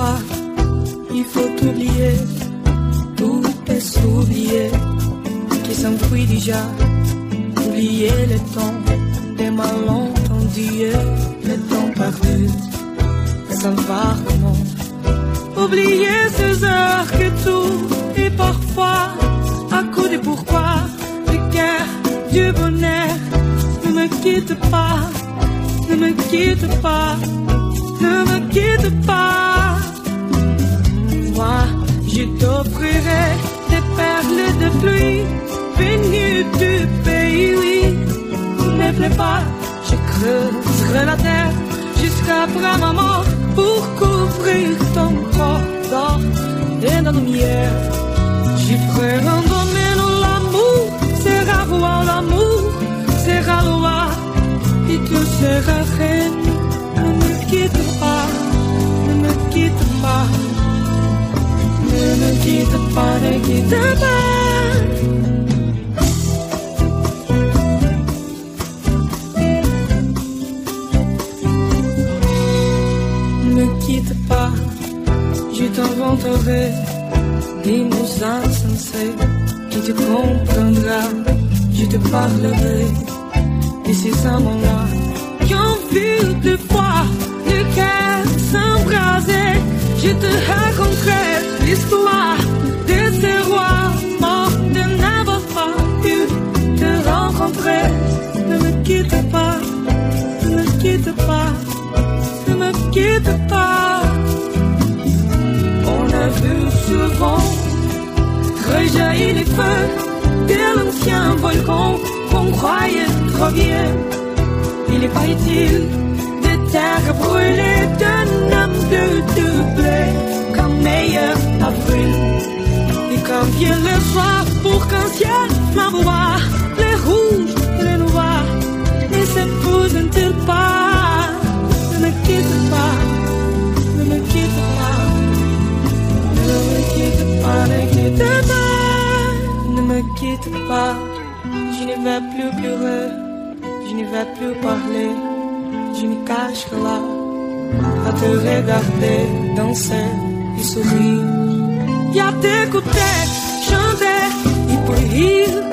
pas, il faut oublier, tout est oublié, qui s'enfuit déjà, oublier le temps des malentendus, le temps perdu, savoir comment, oublier ces heures que tout est parfois, à coup de pourquoi, de guerre, du bonheur, ne me quitte pas, ne me quitte pas, ne me quitte pas. Moi, je t'offrirai des perles de pluie venues du pays, oui. Ne plaît pas, je creuserai la terre jusqu'après ma mort pour couvrir ton corps d'or et de lumière. J'y ferai un domaine où l'amour sera roi, l'amour sera loi et tu seras reine. Ne me quitte pas, ne me quitte pas, ne me quitte pas, ne quitte pas. Ne quitte pas, je t'inventerai des mots insensés qui te comprendra, je te parlerai de ces amants-là qui ont vu deux fois le cœur s'embraser. Je te raconterai l'histoire de ces rois morts de n'avoir pas pu te rencontrer. Ne me quitte pas, ne me quitte pas, ne me quitte pas. On a vu souvent rejaillir les feux de l'ancien volcan qu'on croyait trop bien. Il n'est pas utile de terre brûlée d'un homme de blé comme meilleur avril. Et quand vient le soir pour qu'un ciel m'envoie les rouges et les noirs ne s'épousent-ils pas? Ne me quitte pas, ne me quitte pas, ne me quitte pas, ne quitte pas, ne me quitte pas. Je ne vais plus pleurer, je ne vais plus parler, je me cache là à te regarder, danser et sourire, et à t'écouter, chanter et pour rire.